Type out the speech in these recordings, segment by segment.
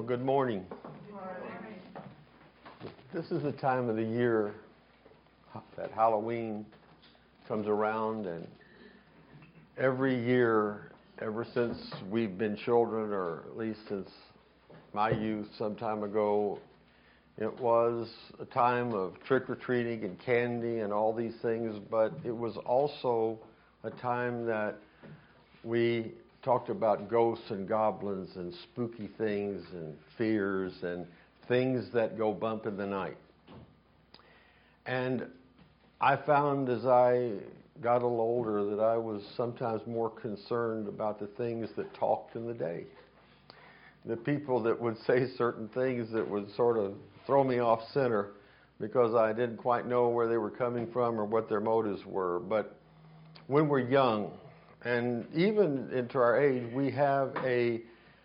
Well, good morning. This is the time of the year that Halloween comes around, and every year, ever since we've been children, or at least since my youth some time ago, it was a time of trick-or-treating and candy and all these things, but it was also a time that we talked about ghosts and goblins and spooky things and fears and things that go bump in the night. And I found as I got a little older that I was sometimes more concerned about the things that talked in the day. The people that would say certain things that would sort of throw me off center because I didn't quite know where they were coming from or what their motives were. But when we're young, and even into our age, we have a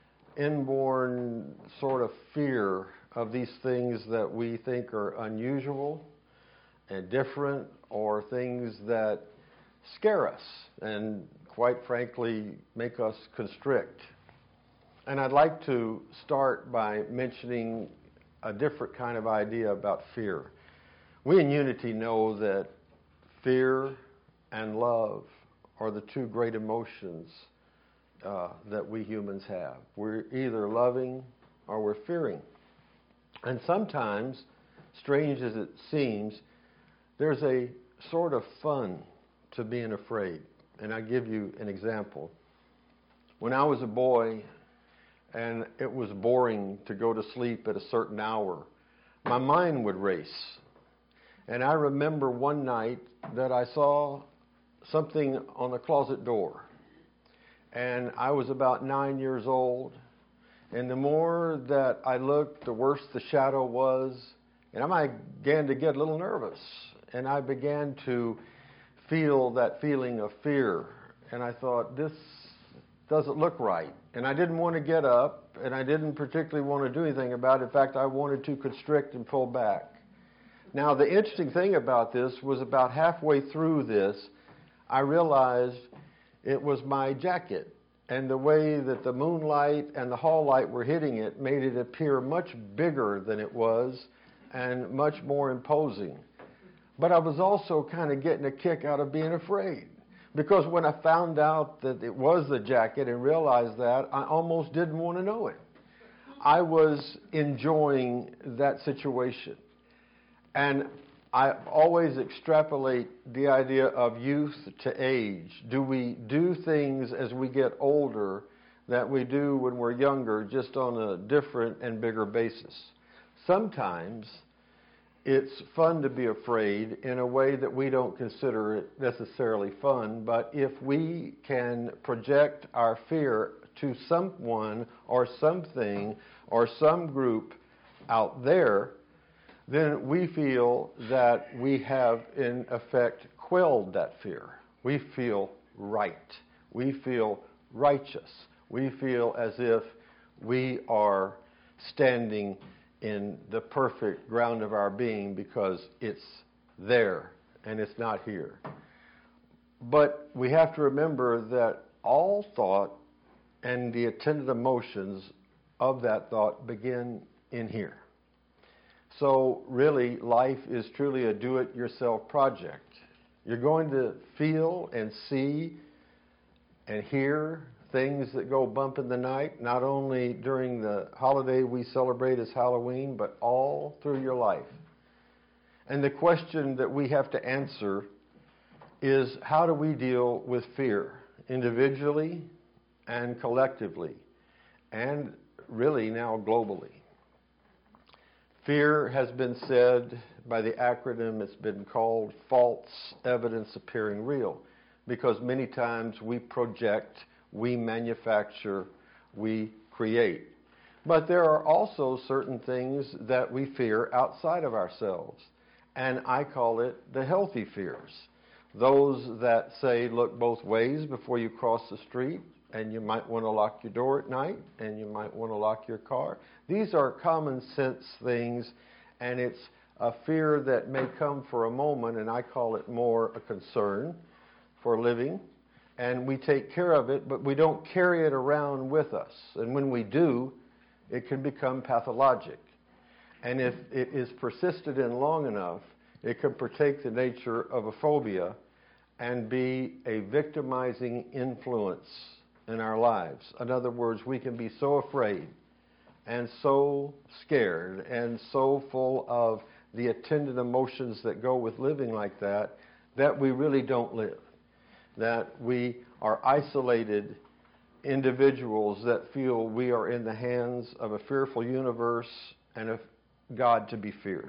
inborn sort of fear of these things that we think are unusual and different, or things that scare us and, quite frankly, make us constrict. And I'd like to start by mentioning a different kind of idea about fear. We in Unity know that fear and love are the two great emotions that we humans have. We're either loving or we're fearing. And sometimes, strange as it seems, there's a sort of fun to being afraid. And I'll give you an example. When I was a boy and it was boring to go to sleep at a certain hour, my mind would race. And I remember one night that I saw something on the closet door. And I was about 9 years old. And the more that I looked, the worse the shadow was. And I began to get a little nervous. And I began to feel that feeling of fear. And I thought, this doesn't look right. And I didn't want to get up. And I didn't particularly want to do anything about it. In fact, I wanted to constrict and pull back. Now, the interesting thing about this was about halfway through this, I realized it was my jacket, and the way that the moonlight and the hall light were hitting it made it appear much bigger than it was and much more imposing. But I was also kind of getting a kick out of being afraid, because when I found out that it was the jacket and realized that, I almost didn't want to know it. I was enjoying that situation. And I always extrapolate the idea of youth to age. Do we do things as we get older that we do when we're younger, just on a different and bigger basis? Sometimes it's fun to be afraid in a way that we don't consider it necessarily fun, but if we can project our fear to someone or something or some group out there, then we feel that we have, in effect, quelled that fear. We feel right. We feel righteous. We feel as if we are standing in the perfect ground of our being because it's there and it's not here. But we have to remember that all thought and the attendant emotions of that thought begin in here. So really, life is truly a do-it-yourself project. You're going to feel and see and hear things that go bump in the night, not only during the holiday we celebrate as Halloween, but all through your life. And the question that we have to answer is, how do we deal with fear, individually and collectively, and really now globally? Fear has been said by the acronym, it's been called false evidence appearing real, because many times we project, we manufacture, we create. But there are also certain things that we fear outside of ourselves, and I call it the healthy fears. Those that say, look both ways before you cross the street, and you might want to lock your door at night, and you might want to lock your car. These are common sense things, and it's a fear that may come for a moment, and I call it more a concern for living. And we take care of it, but we don't carry it around with us. And when we do, it can become pathologic. And if it is persisted in long enough, it can partake the nature of a phobia and be a victimizing influence in our lives. In other words, we can be so afraid and so scared and so full of the attendant emotions that go with living like that, that we really don't live. That we are isolated individuals that feel we are in the hands of a fearful universe and of God to be feared.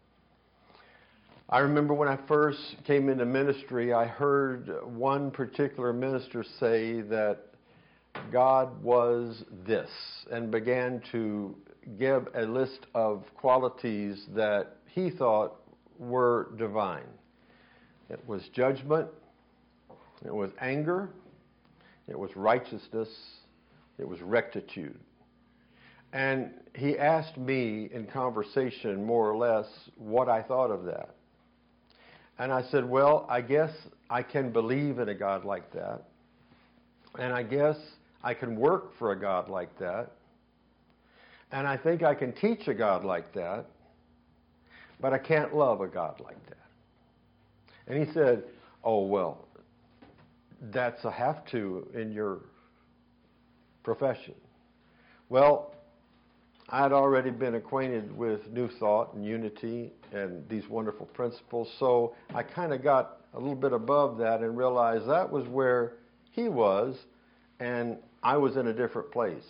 I remember when I first came into ministry, I heard one particular minister say that God was this, and began to give a list of qualities that he thought were divine. It was judgment, it was anger, it was righteousness, it was rectitude. And he asked me in conversation, more or less, what I thought of that. And I said, well, I guess I can believe in a God like that. And I guess I can work for a God like that. And I think I can teach a God like that. But I can't love a God like that. And he said, oh, well, that's a have to in your profession. Well, I'd already been acquainted with New Thought and unity and these wonderful principles, so I kind of got a little bit above that and realized that was where he was, and I was in a different place.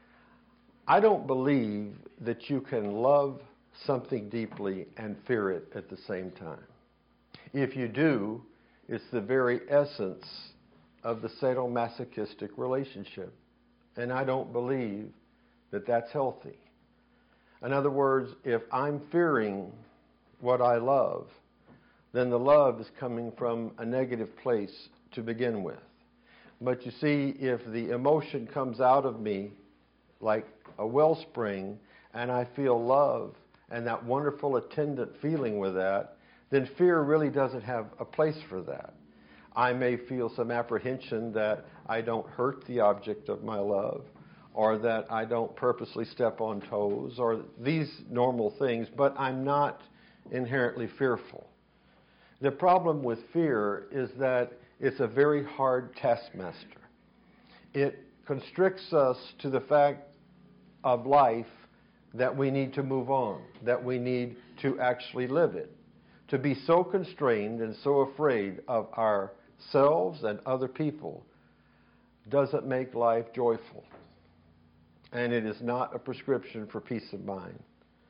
I don't believe that you can love something deeply and fear it at the same time. If you do, it's the very essence of the sadomasochistic relationship, and I don't believe that that's healthy. In other words, if I'm fearing what I love, then the love is coming from a negative place to begin with. But you see, if the emotion comes out of me like a wellspring, and I feel love and that wonderful attendant feeling with that, then fear really doesn't have a place for that. I may feel some apprehension that I don't hurt the object of my love, or that I don't purposely step on toes, or these normal things, but I'm not inherently fearful. The problem with fear is that it's a very hard taskmaster. It constricts us to the fact of life that we need to move on, that we need to actually live it. To be so constrained and so afraid of ourselves and other people doesn't make life joyful. And it is not a prescription for peace of mind.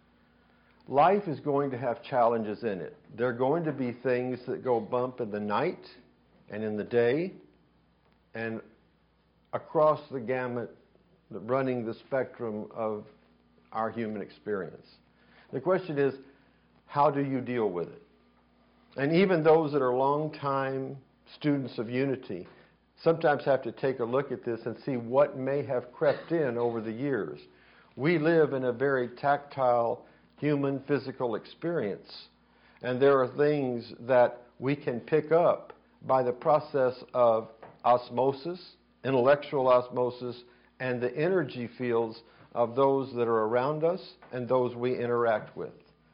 Life is going to have challenges in it. There are going to be things that go bump in the night and in the day and across the gamut, running the spectrum of our human experience. The question is, how do you deal with it? And even those that are long-time students of unity sometimes have to take a look at this and see what may have crept in over the years. We live in a very tactile human physical experience, and there are things that we can pick up by the process of osmosis, intellectual osmosis, and the energy fields of those that are around us and those we interact with.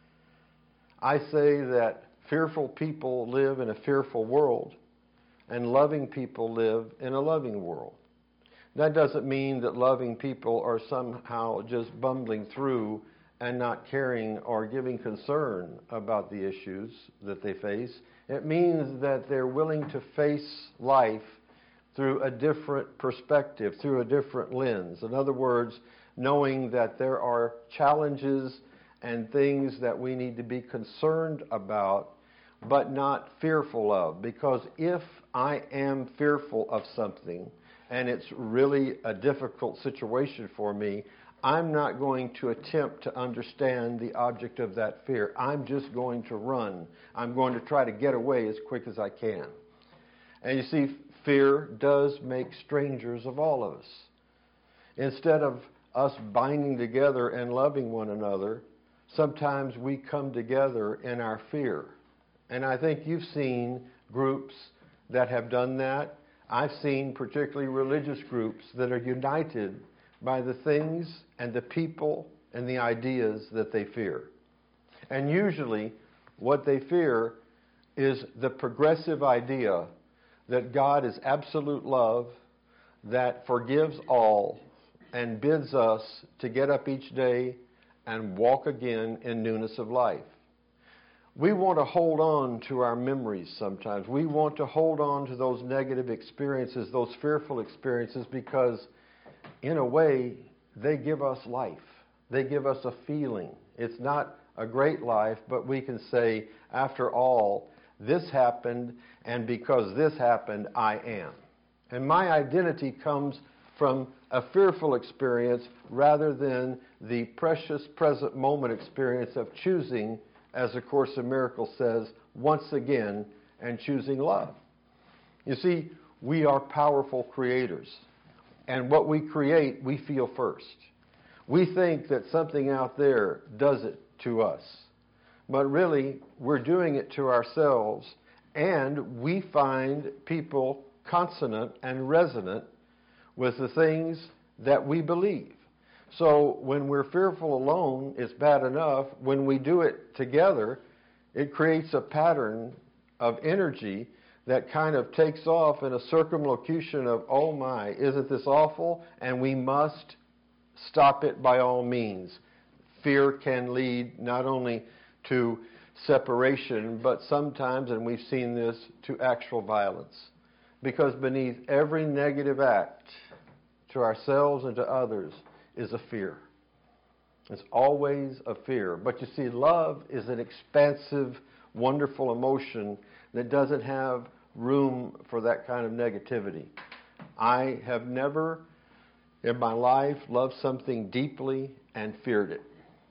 I say that fearful people live in a fearful world, and loving people live in a loving world. That doesn't mean that loving people are somehow just bumbling through and not caring or giving concern about the issues that they face. It means that they're willing to face life through a different perspective, through a different lens. In other words, knowing that there are challenges and things that we need to be concerned about, but not fearful of. Because if I am fearful of something and it's really a difficult situation for me, I'm not going to attempt to understand the object of that fear. I'm just going to run. I'm going to try to get away as quick as I can. And you see, fear does make strangers of all of us. Instead of us binding together and loving one another, sometimes we come together in our fear. And I think you've seen groups that have done that. I've seen particularly religious groups that are united by the things and the people and the ideas that they fear. And usually what they fear is the progressive idea that God is absolute love, that forgives all, and bids us to get up each day and walk again in newness of life. We want to hold on to our memories sometimes. We want to hold on to those negative experiences, those fearful experiences, because in a way, they give us life. They give us a feeling. It's not a great life, but we can say, after all, this happened, and because this happened, I am. And my identity comes from a fearful experience rather than the precious present moment experience of choosing, as A Course in Miracles says, once again, and choosing love. You see, we are powerful creators. And what we create, we feel first. We think that something out there does it to us. But really, we're doing it to ourselves, and we find people consonant and resonant with the things that we believe. So when we're fearful alone, it's bad enough. When we do it together, it creates a pattern of energy that kind of takes off in a circumlocution of, oh my, isn't this awful? And we must stop it by all means. Fear can lead not only to separation, but sometimes, and we've seen this, to actual violence. Because beneath every negative act to ourselves and to others is a fear. It's always a fear. But you see, love is an expansive, wonderful emotion that doesn't have room for that kind of negativity. I have never in my life loved something deeply and feared it.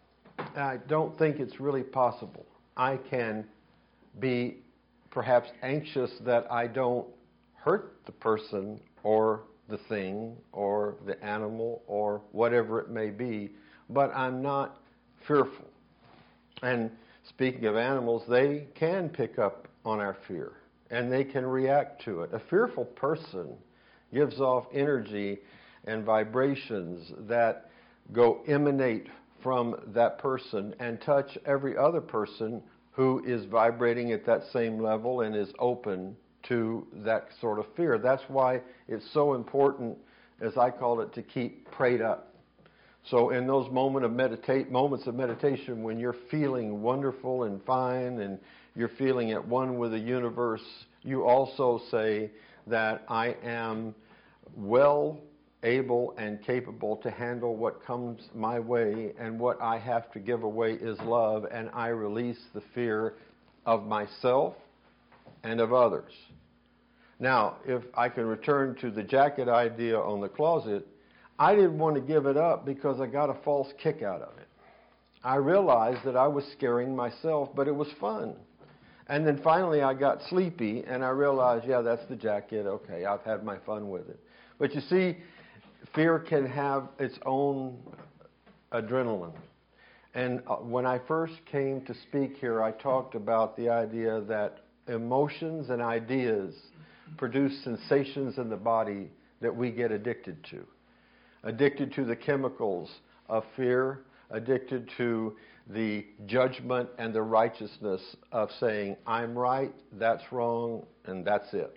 I don't think it's really possible. I can be perhaps anxious that I don't hurt the person or the thing or the animal or whatever it may be, but I'm not fearful. And speaking of animals, they can pick up on our fear and they can react to it. A fearful person gives off energy and vibrations that emanate from that person and touch every other person who is vibrating at that same level and is open to that sort of fear. That's why it's so important, as I call it, to keep prayed up. So in those moments of meditation when you're feeling wonderful and fine and you're feeling at one with the universe, you also say that I am well able and capable to handle what comes my way, and what I have to give away is love, and I release the fear of myself and of others. Now, if I can return to the jacket idea on the closet, I didn't want to give it up because I got a false kick out of it. I realized that I was scaring myself, but it was fun. And then finally I got sleepy and I realized, yeah, that's the jacket. Okay, I've had my fun with it. But you see, fear can have its own adrenaline. And when I first came to speak here, I talked about the idea that emotions and ideas produce sensations in the body that we get addicted to. Addicted to the chemicals of fear, addicted to the judgment and the righteousness of saying, I'm right, that's wrong, and that's it.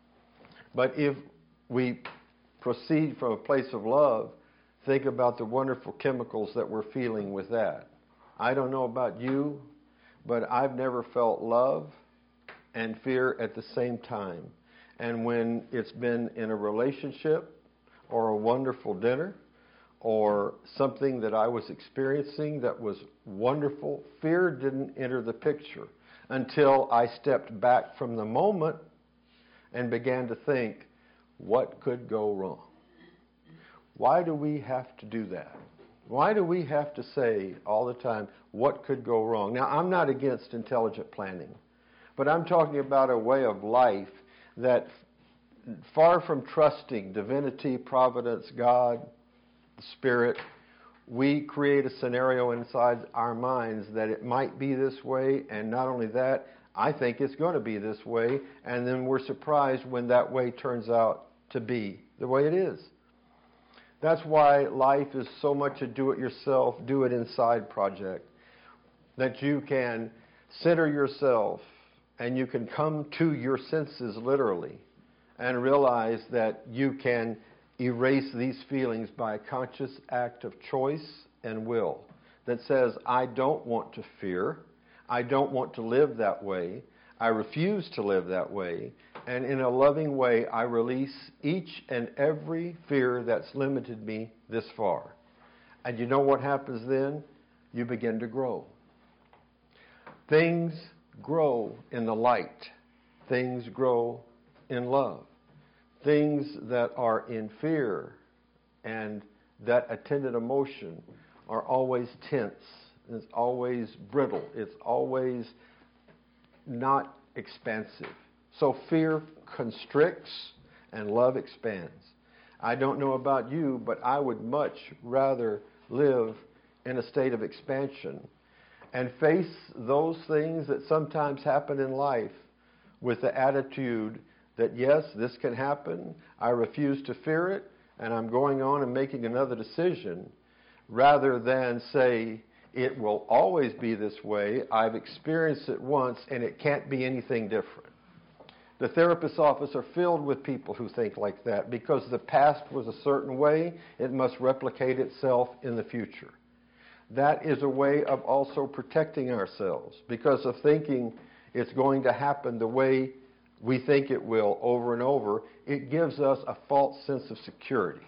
But if we proceed from a place of love, think about the wonderful chemicals that we're feeling with that. I don't know about you, but I've never felt love and fear at the same time. And when it's been in a relationship or a wonderful dinner or something that I was experiencing that was wonderful, fear didn't enter the picture until I stepped back from the moment and began to think, what could go wrong? Why do we have to do that? Why do we have to say all the time, what could go wrong? Now, I'm not against intelligent planning, but I'm talking about a way of life that, far from trusting divinity, providence, God, the Spirit, we create a scenario inside our minds that it might be this way, and not only that, I think it's going to be this way, and then we're surprised when that way turns out to be the way it is. That's why life is so much a do-it-yourself, do-it-inside project. That you can center yourself and you can come to your senses literally and realize that you can erase these feelings by a conscious act of choice and will that says, I don't want to fear. I don't want to live that way. I refuse to live that way. And in a loving way, I release each and every fear that's limited me this far. And you know what happens then? You begin to grow. Things grow in the light. Things grow in love. Things that are in fear and that attendant emotion are always tense. It's always brittle. It's always not expansive. So fear constricts and love expands. I don't know about you, but I would much rather live in a state of expansion and face those things that sometimes happen in life with the attitude that, yes, this can happen, I refuse to fear it, and I'm going on and making another decision, rather than say, it will always be this way, I've experienced it once, and it can't be anything different. The therapist's office are filled with people who think like that because the past was a certain way, it must replicate itself in the future. That is a way of also protecting ourselves because of thinking it's going to happen the way we think it will over and over. It gives us a false sense of security.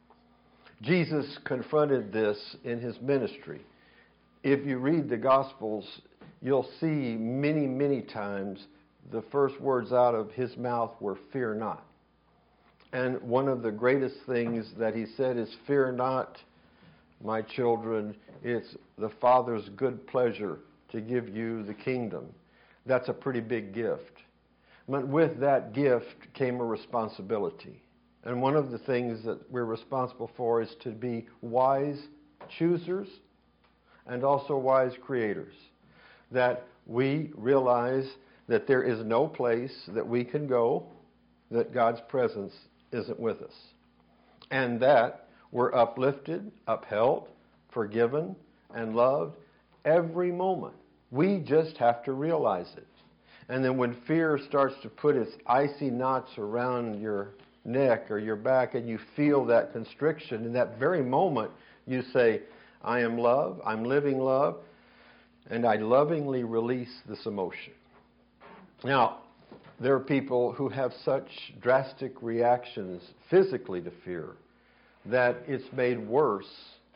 Jesus confronted this in his ministry. If you read the Gospels, you'll see many, many times the first words out of his mouth were, "Fear not." And one of the greatest things that he said is, "Fear not, my children, it's the Father's good pleasure to give you the kingdom." That's a pretty big gift. But with that gift came a responsibility. And one of the things that we're responsible for is to be wise choosers and also wise creators. That we realize that there is no place that we can go that God's presence isn't with us. And that we're uplifted, upheld, forgiven, and loved every moment. We just have to realize it. And then when fear starts to put its icy knots around your neck or your back and you feel that constriction, in that very moment you say, I am love, I'm living love, and I lovingly release this emotion. Now, there are people who have such drastic reactions physically to fear that it's made worse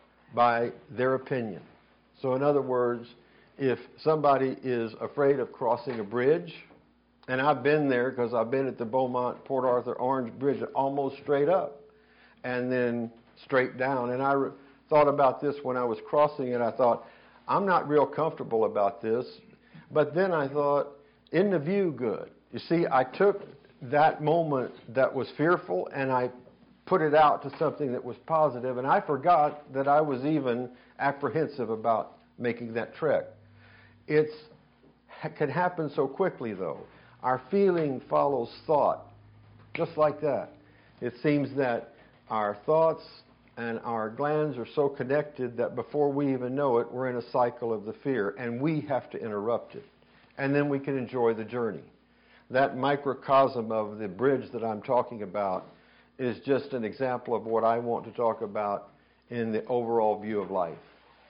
by their opinion. So in other words, if somebody is afraid of crossing a bridge, and I've been there because I've been at the Beaumont Port Arthur Orange Bridge almost straight up and then straight down. And I thought about this when I was crossing it. I thought, I'm not real comfortable about this. But then I thought, isn't the view good? You see, I took that moment that was fearful and I put it out to something that was positive, and I forgot that I was even apprehensive about making that trek. It can happen so quickly, though. Our feeling follows thought, just like that. It seems that our thoughts and our glands are so connected that before we even know it, we're in a cycle of the fear, and we have to interrupt it. And then we can enjoy the journey. That microcosm of the bridge that I'm talking about is just an example of what I want to talk about in the overall view of life.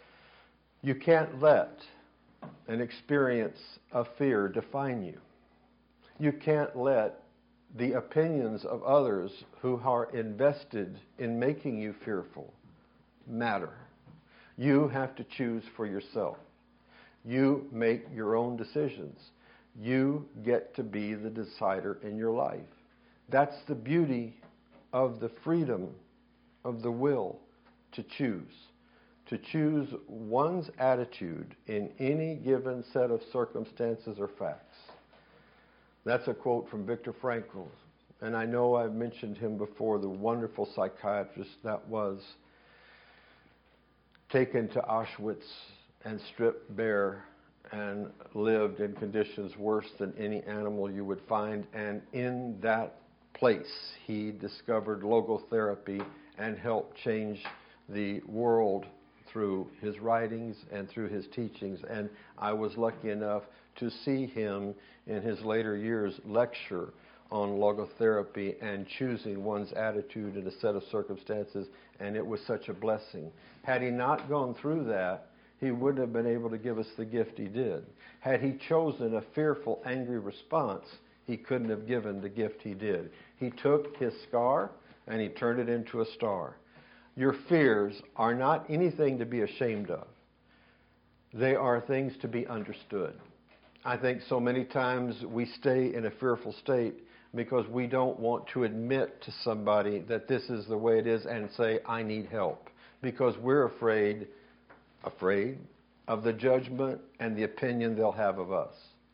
You can't let an experience of fear define you. You can't let the opinions of others who are invested in making you fearful matter. You have to choose for yourself. You make your own decisions. You get to be the decider in your life. That's the beauty of the freedom of the will to choose. To choose one's attitude in any given set of circumstances or facts. That's a quote from Viktor Frankl. And I know I've mentioned him before, the wonderful psychiatrist that was taken to Auschwitz and stripped bare and lived in conditions worse than any animal you would find. And in that place, he discovered logotherapy and helped change the world through his writings and through his teachings. And I was lucky enough to see him in his later years lecture on logotherapy and choosing one's attitude in a set of circumstances, and it was such a blessing. Had he not gone through that, he wouldn't have been able to give us the gift he did. Had he chosen a fearful, angry response, he couldn't have given the gift he did. He took his scar and he turned it into a star. Your fears are not anything to be ashamed of. They are things to be understood. I think so many times we stay in a fearful state because we don't want to admit to somebody that this is the way it is and say, I need help. Because we're afraid of the judgment and the opinion they'll have of us.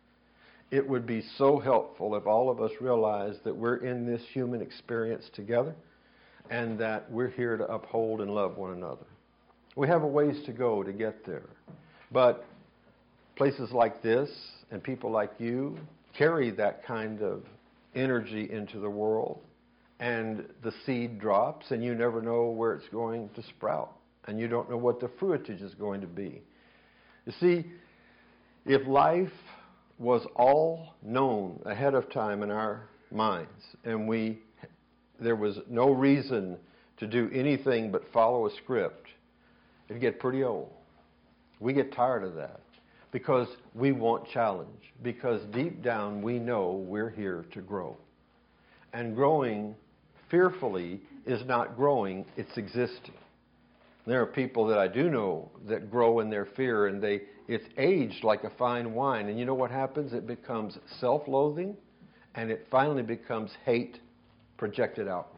It would be so helpful if all of us realized that we're in this human experience together and that we're here to uphold and love one another. We have a ways to go to get there. But places like this and people like you carry that kind of energy into the world, and the seed drops and you never know where it's going to sprout, and you don't know what the fruitage is going to be. You see, if life was all known ahead of time in our minds and there was no reason to do anything but follow a script, it'd get pretty old. We get tired of that because we want challenge, because deep down we know we're here to grow. And growing fearfully is not growing, it's existing. There are people that I do know that grow in their fear, and it's aged like a fine wine. And you know what happens? It becomes self-loathing, and it finally becomes hate projected outwards.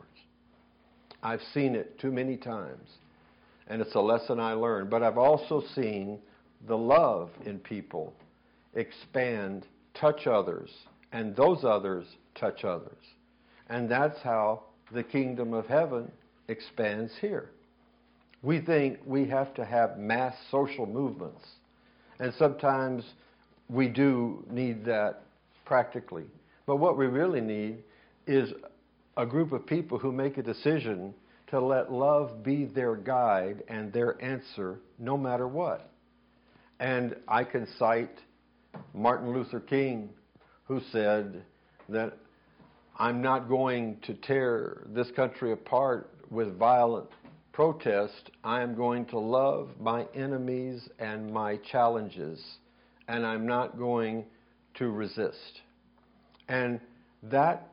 I've seen it too many times, and it's a lesson I learned. But I've also seen the love in people expand, touch others, and those others touch others. And that's how the kingdom of heaven expands here. We think we have to have mass social movements, and sometimes we do need that practically. But what we really need is a group of people who make a decision to let love be their guide and their answer no matter what. And I can cite Martin Luther King, who said that I'm not going to tear this country apart with violent protest. I am going to love my enemies and my challenges, and I'm not going to resist. And that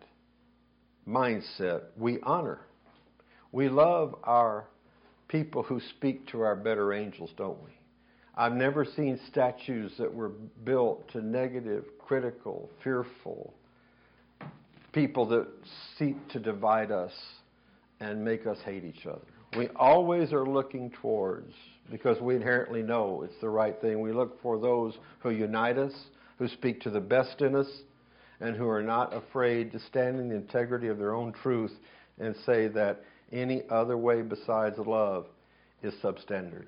mindset we honor. We love our people who speak to our better angels, don't we? I've never seen statues that were built to negative, critical, fearful people that seek to divide us and make us hate each other. We always are looking towards, because we inherently know it's the right thing, we look for those who unite us, who speak to the best in us, and who are not afraid to stand in the integrity of their own truth and say that any other way besides love is substandard.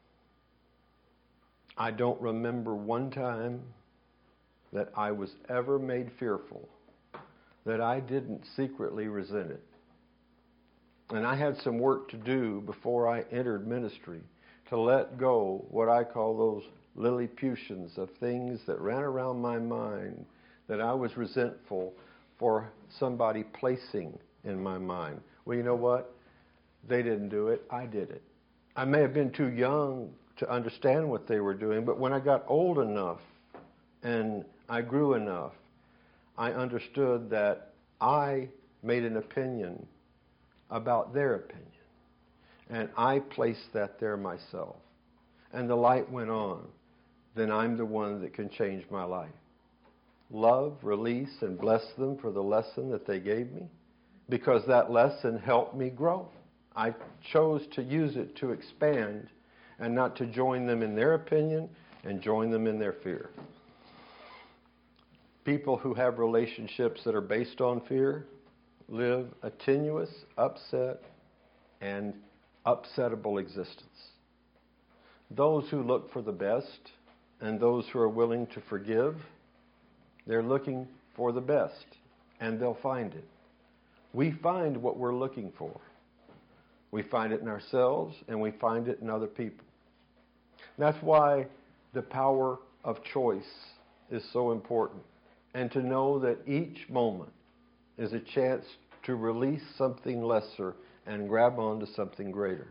I don't remember one time that I was ever made fearful that I didn't secretly resent it. And I had some work to do before I entered ministry to let go what I call those Lilliputians of things that ran around my mind that I was resentful for somebody placing in my mind. Well, you know what? They didn't do it. I did it. I may have been too young to understand what they were doing, but when I got old enough and I grew enough, I understood that I made an opinion about their opinion. And I placed that there myself. And the light went on. Then I'm the one that can change my life. Love, release, and bless them for the lesson that they gave me, because that lesson helped me grow. I chose to use it to expand and not to join them in their opinion and join them in their fear. People who have relationships that are based on fear live a tenuous, upset, and upsettable existence. Those who look for the best and those who are willing to forgive, they're looking for the best, and they'll find it. We find what we're looking for. We find it in ourselves, and we find it in other people. That's why the power of choice is so important. And to know that each moment is a chance to release something lesser and grab onto something greater.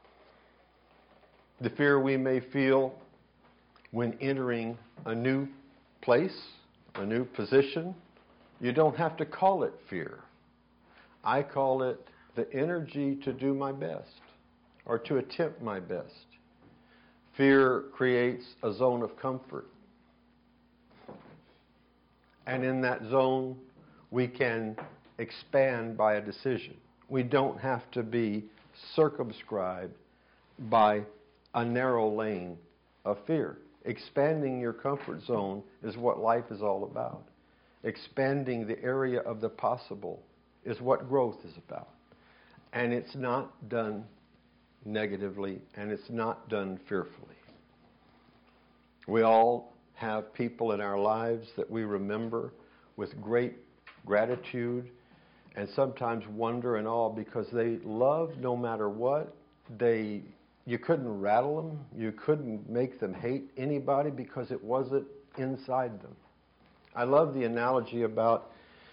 The fear we may feel when entering a new place, a new position, you don't have to call it fear. I call it the energy to do my best or to attempt my best. Fear creates a zone of comfort. And in that zone, we can expand by a decision. We don't have to be circumscribed by a narrow lane of fear. Expanding your comfort zone is what life is all about. Expanding the area of the possible is what growth is about. And it's not done negatively, and it's not done fearfully. We all have people in our lives that we remember with great gratitude and sometimes wonder and awe because they loved no matter what. You couldn't rattle them. You couldn't make them hate anybody because it wasn't inside them. I love the analogy about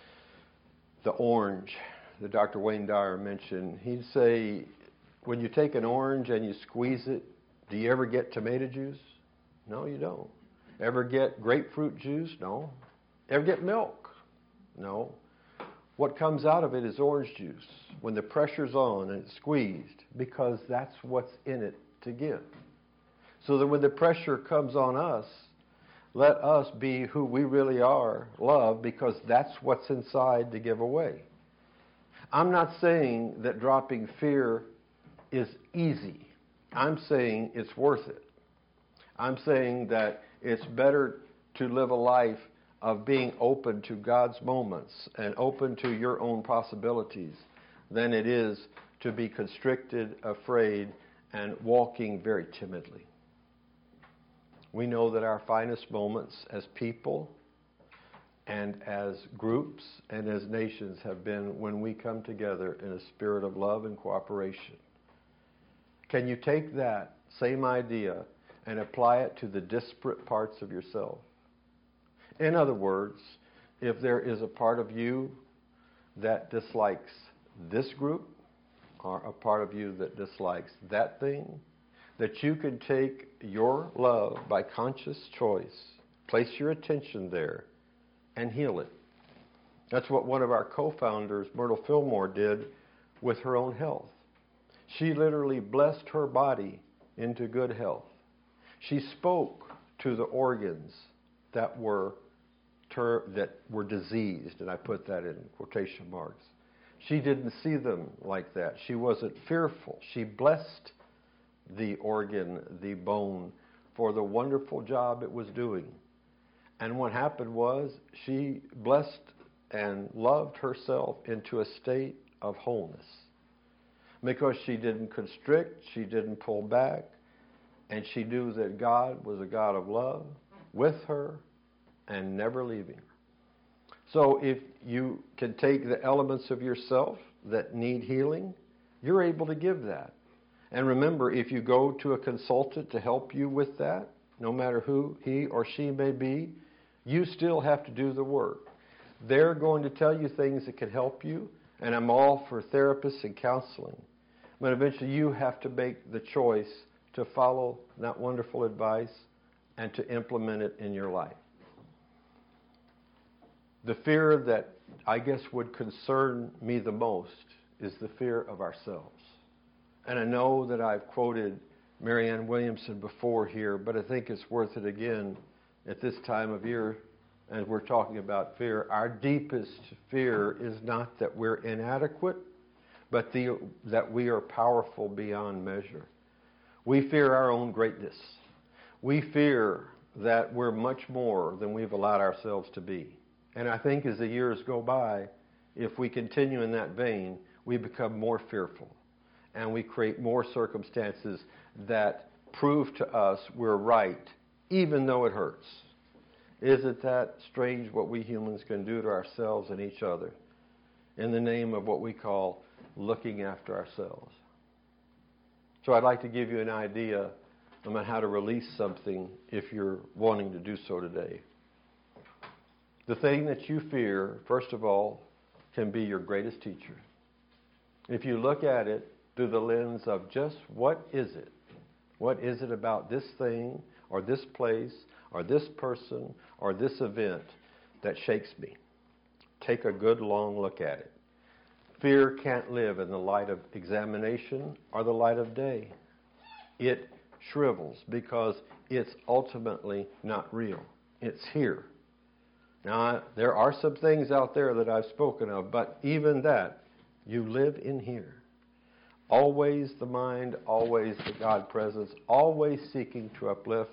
the orange that Dr. Wayne Dyer mentioned. He'd say, when you take an orange and you squeeze it, do you ever get tomato juice? No, you don't. Ever get grapefruit juice? No. Ever get milk? No. What comes out of it is orange juice when the pressure's on and it's squeezed, because that's what's in it to give. So that when the pressure comes on us, let us be who we really are, love, because that's what's inside to give away. I'm not saying that dropping fear is easy. I'm saying it's worth it. I'm saying that it's better to live a life of being open to God's moments and open to your own possibilities than it is to be constricted, afraid, and walking very timidly. We know that our finest moments as people and as groups and as nations have been when we come together in a spirit of love and cooperation. Can you take that same idea and apply it to the disparate parts of yourself? In other words, if there is a part of you that dislikes this group or a part of you that dislikes that thing, that you can take your love by conscious choice, place your attention there, and heal it. That's what one of our co-founders, Myrtle Fillmore, did with her own health. She literally blessed her body into good health. She spoke to the organs that were diseased, and I put that in quotation marks. She didn't see them like that. She wasn't fearful. She blessed the organ, the bone, for the wonderful job it was doing. And what happened was she blessed and loved herself into a state of wholeness. Because she didn't constrict, she didn't pull back, and she knew that God was a God of love with her and never leaving her. So if you can take the elements of yourself that need healing, you're able to give that. And remember, if you go to a consultant to help you with that, no matter who he or she may be, you still have to do the work. They're going to tell you things that can help you, and I'm all for therapists and counseling. But eventually you have to make the choice to follow that wonderful advice and to implement it in your life. The fear that I guess would concern me the most is the fear of ourselves. And I know that I've quoted Marianne Williamson before here, but I think it's worth it again at this time of year as we're talking about fear. Our deepest fear is not that we're inadequate, but that we are powerful beyond measure. We fear our own greatness. We fear that we're much more than we've allowed ourselves to be. And I think as the years go by, if we continue in that vein, we become more fearful. And we create more circumstances that prove to us we're right, even though it hurts. Isn't that strange what we humans can do to ourselves and each other in the name of what we call looking after ourselves? So I'd like to give you an idea about how to release something if you're wanting to do so today. The thing that you fear, first of all, can be your greatest teacher. If you look at it through the lens of just what is it? What is it about this thing or this place or this person or this event that shakes me? Take a good long look at it. Fear can't live in the light of examination or the light of day. It shrivels because it's ultimately not real. It's here. Now, there are some things out there that I've spoken of, but even that, you live in here. Always the mind, always the God presence, always seeking to uplift,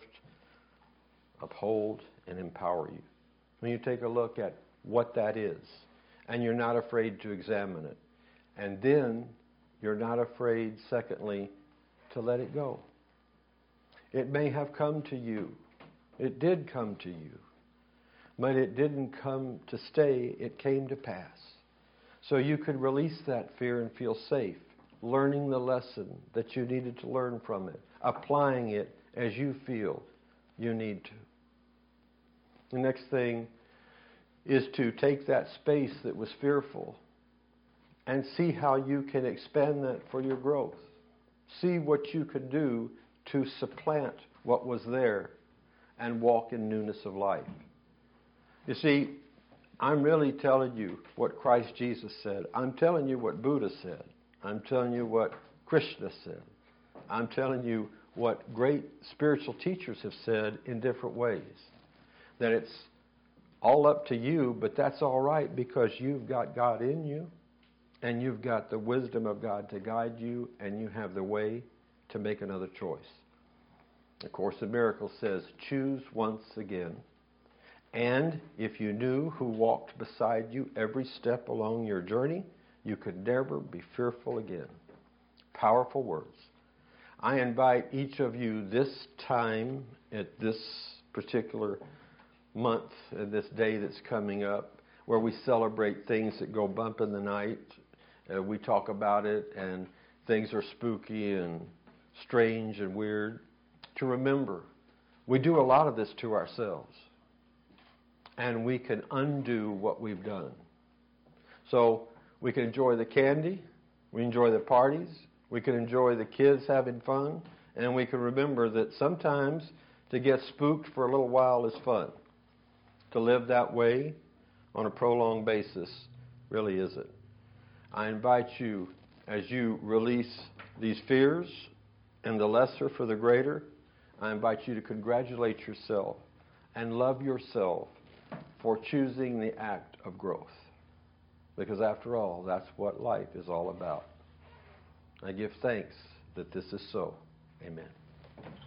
uphold, and empower you. When you take a look at what that is, and you're not afraid to examine it, and then you're not afraid, secondly, to let it go. It may have come to you. It did come to you. But it didn't come to stay. It came to pass. So you could release that fear and feel safe, learning the lesson that you needed to learn from it, applying it as you feel you need to. The next thing is to take that space that was fearful and see how you can expand that for your growth. See what you could do to supplant what was there and walk in newness of life. You see, I'm really telling you what Christ Jesus said. I'm telling you what Buddha said. I'm telling you what Krishna said. I'm telling you what great spiritual teachers have said in different ways. That it's all up to you, but that's all right because you've got God in you and you've got the wisdom of God to guide you and you have the way to make another choice. The Course in Miracles says, choose once again. And if you knew who walked beside you every step along your journey, you could never be fearful again. Powerful words. I invite each of you this time, at this particular month, this day that's coming up, where we celebrate things that go bump in the night. We talk about it, and things are spooky and strange and weird. To remember, we do a lot of this to ourselves. And we can undo what we've done. So we can enjoy the candy, we enjoy the parties, we can enjoy the kids having fun, and we can remember that sometimes to get spooked for a little while is fun. To live that way on a prolonged basis really isn't. I invite you, as you release these fears and the lesser for the greater, I invite you to congratulate yourself and love yourself for choosing the act of growth. Because after all, that's what life is all about. I give thanks that this is so. Amen.